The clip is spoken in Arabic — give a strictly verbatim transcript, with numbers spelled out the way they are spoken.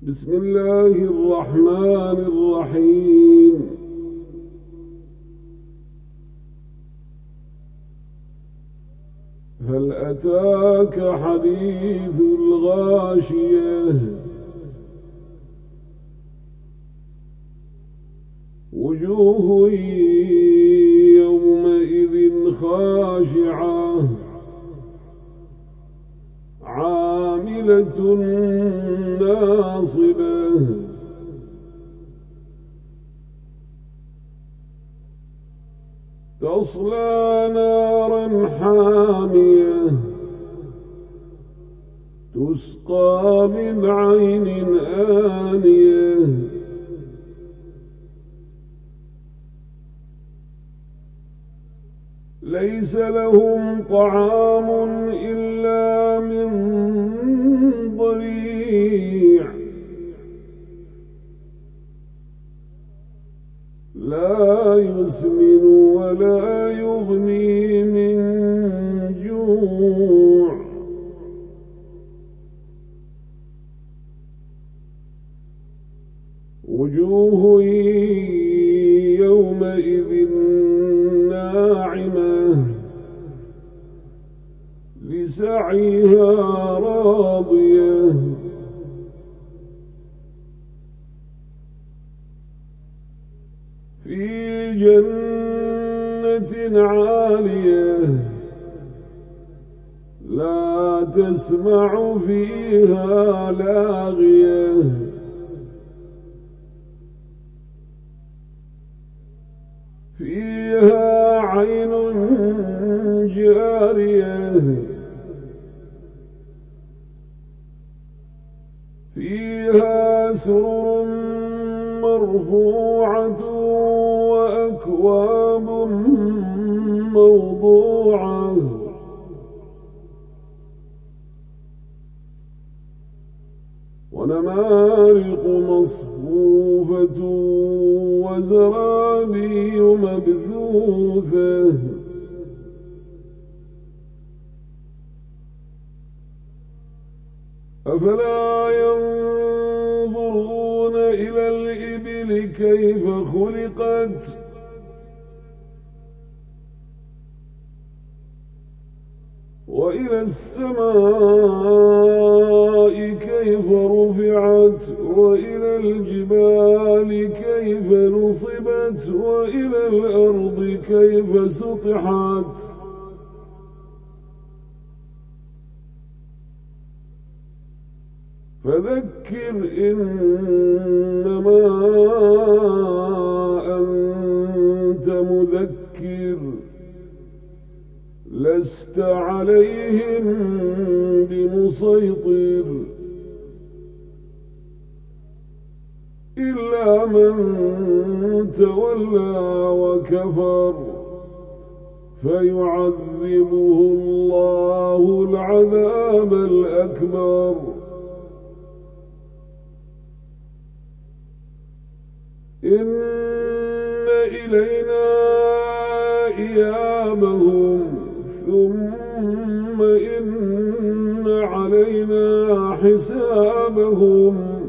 بسم الله الرحمن الرحيم. هل أتاك حديث الغاشية وجوه يومئذ خاشعة عاملة ناصبة تصلى نارا حامية تسقى من عين آنية ليس لهم طعام إلا من ضريع لا يسمن ولا يغني من جوع وجوه يومئذ ناعمة لسعيها راضية في جنة عالية لا تسمع فيها لاغية فيها عين جارية فيها سرر مرفوعة وأكواب موضوعة ونمارق مصفوفة وزرابي مبثوثة أفلا ينظرون إلى الإبل كيف خلقت وإلى السماء كيف رفعت وإلى الجبال كيف نصبت وإلى الأرض كيف سطحت فذكر إنما أنت مذكر لست عليهم بمسيطر إلا من تولى وكفر فيعذبه الله العذاب الأكبر إن إلينا إيابهم ثم إن علينا حسابهم